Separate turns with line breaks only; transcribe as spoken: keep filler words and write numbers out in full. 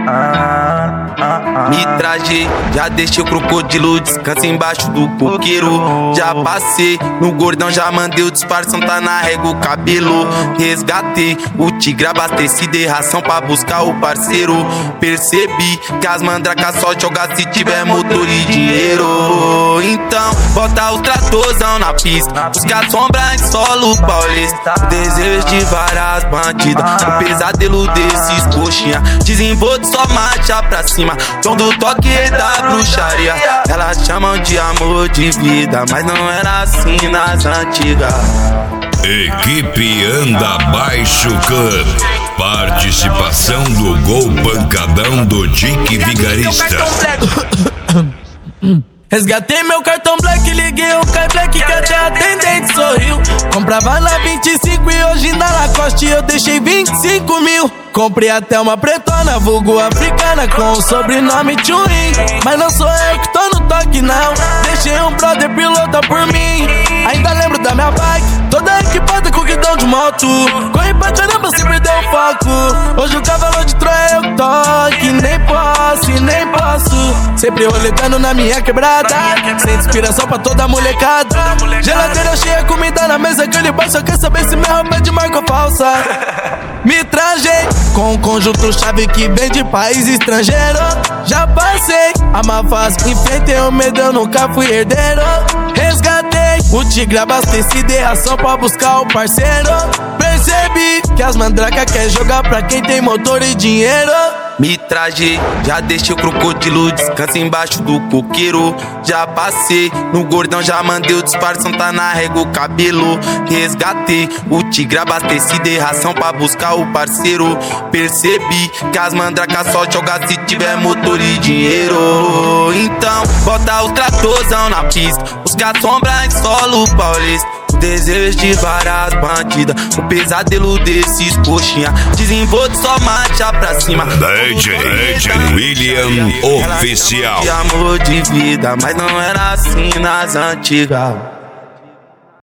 Me trajei, já deixei o crocodilo, descansa embaixo do coqueiro. Já passei no gordão, já mandei o disfarção, tá na régua o cabelo. Resgatei o tigre abastecido e ração pra buscar o parceiro. Percebi que as mandracas só jogam se tiver motor e dinheiro. Então bota o tratorzão na pista, busca sombra em solo paulista. O desejo de várias bandidas, o pesadelo desses coxinha. Desenvolto só marcha pra cima, som do toque e da bruxaria. Elas chamam de amor de vida, mas não era assim nas antigas.
Equipe Anda Baixo Club. Participação do Gol Pancadão do Dick Vigarista.
Resgatei meu cartão black, liguei o Kai Black que até a atendente sorriu. Comprava na vinte e cinco e hoje na Lacoste eu deixei vinte e cinco mil. Comprei até uma pretona, vulgo africana, com o sobrenome Chuin. Mas não sou eu que tô no toque não, deixei um brother pilota por mim. Ainda lembro da minha bike, toda equipada com guidão de moto. Corri pra caramba, sempre deu foco. Hoje o cavalo de Troia eu toque, nem posso, nem posso. Sempre roletando na minha quebrada, sem inspiração pra toda a molecada. Geladeira cheia, comida na mesa, aquele boy só quer saber se minha roupa é de marca falsa. Me trajei com um conjunto chave que vem de país estrangeiro. Já passei a má fase, enfrentei o medo, eu nunca fui herdeiro. Resgatei o tigre abastecido e ração pra buscar o parceiro. Percebi que as mandracas quer jogar pra quem tem motor e dinheiro.
Me trajei, já deixei o crocodilo, descansa embaixo do coqueiro. Já passei no gordão, já mandei o disfarção, tá na régua o cabelo. Resgatei o tigre abastecido e ração pra buscar o parceiro. Percebi que as mandracas só jogam se tiver motor e dinheiro. Então bota o tratorzão na pista, busca sombra em solo paulista. O desejo de várias bandidas, o pesadelo desses coxinha. Desenvolto só marcha pra cima.
D J, D J William Oficial.
De amor de vida, mas não era assim nas antigas.